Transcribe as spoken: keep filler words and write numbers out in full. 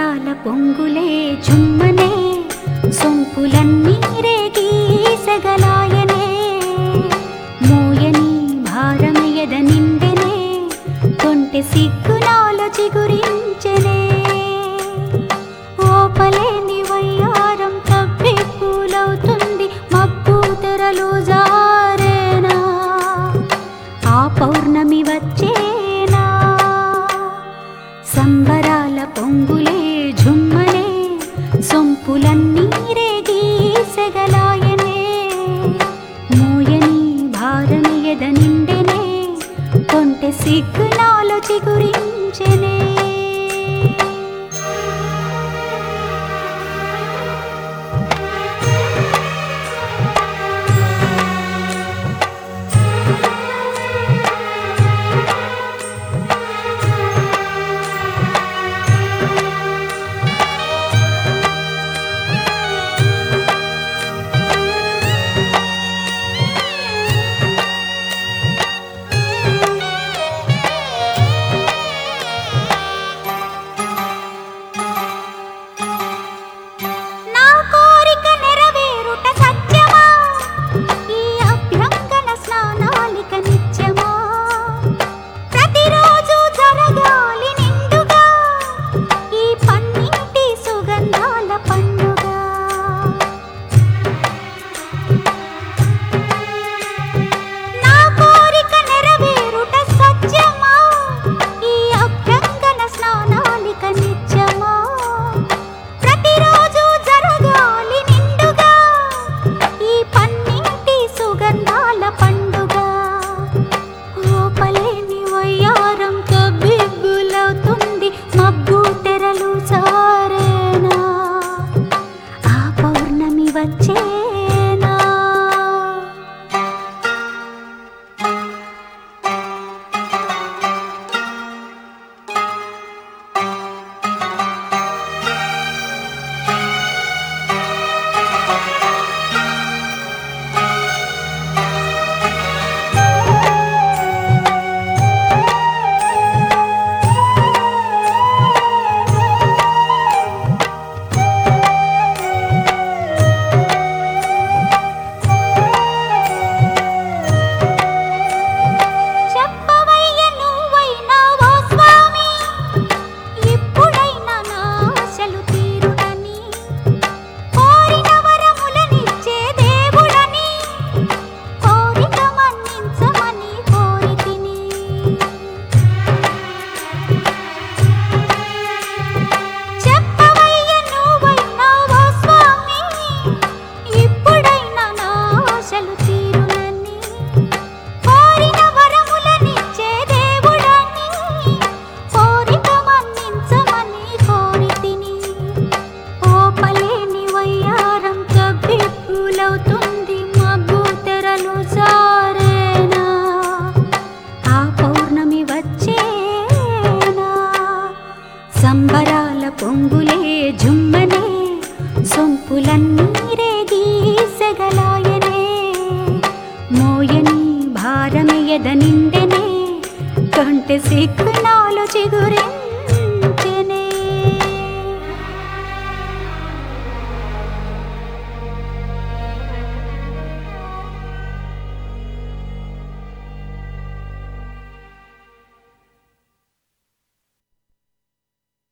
సంబరాల పొంగులే జుమ్మనే సొంపులన్నీ రేగి సెగలాయనే మోయని భారమయద నిండెనే కొంటె సిగ్గునాల చిగురించెనే ఓపలేని వయ్యారం తప్పి పూలవుతుంది మబ్బు తెరలు జారేనా ఆ పౌర్ణమి వచ్చేనా సంబరాల పొంగులే జుమ్మనే సొంపులన్నీ రేగి సెగలాయనే మోయని భారమయద నిండెనే కొంటె సిగ్గునాల చిగురించెనే వచ్చేనా సంబరాల పొంగులే జుమ్మనే సొంపులన్నీ రేగి సెగలాయనే మోయని భారమయద నిండెనే కొంటె సిగ్గునాల చిగురించెనే